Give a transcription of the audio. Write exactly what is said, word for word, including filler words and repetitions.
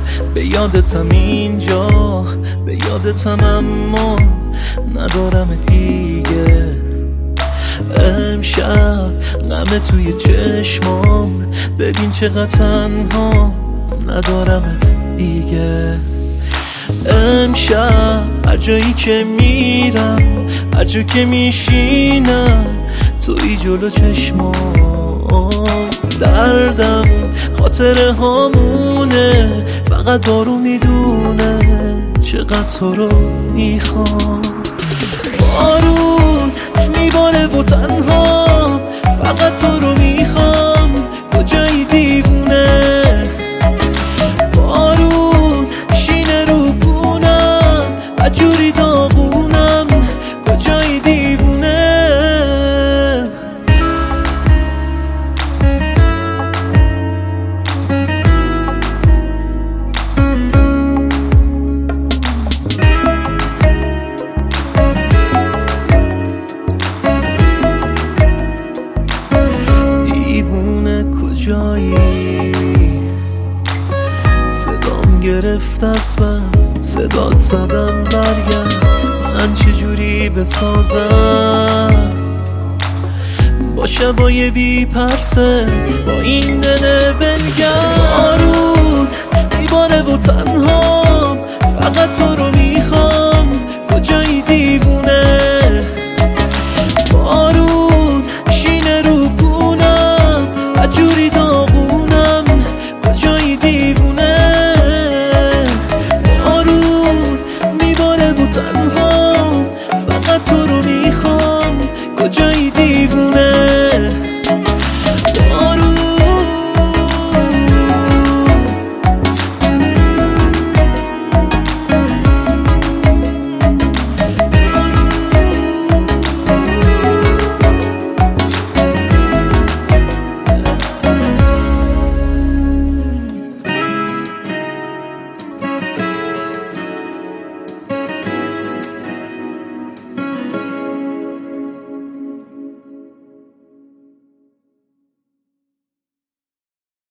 به یادتم اینجا، به یادتم اما ندارم دیگه. امشب غم توی چشمام، ببین چقدر تنها ندارمت دیگه. امشب هر جایی که میرم، هر جا که میشینم، توی جلو چشمام. دردم خاطره هامونه، فقط دارو میدونه چقدر تو رو میخوام. بارون میباره و تنها فقط تو رو میخوام. کجایی دیوونه؟ بارون شینه رو بونم، عجوری داغونم. کجایی دیوونه؟ کجایی؟ صدام گرفت از بس، صدات زدم برگرد. من چجوری بسازم با شبای بی پرسه، با این دل بنگرد. بارون میباره و تنها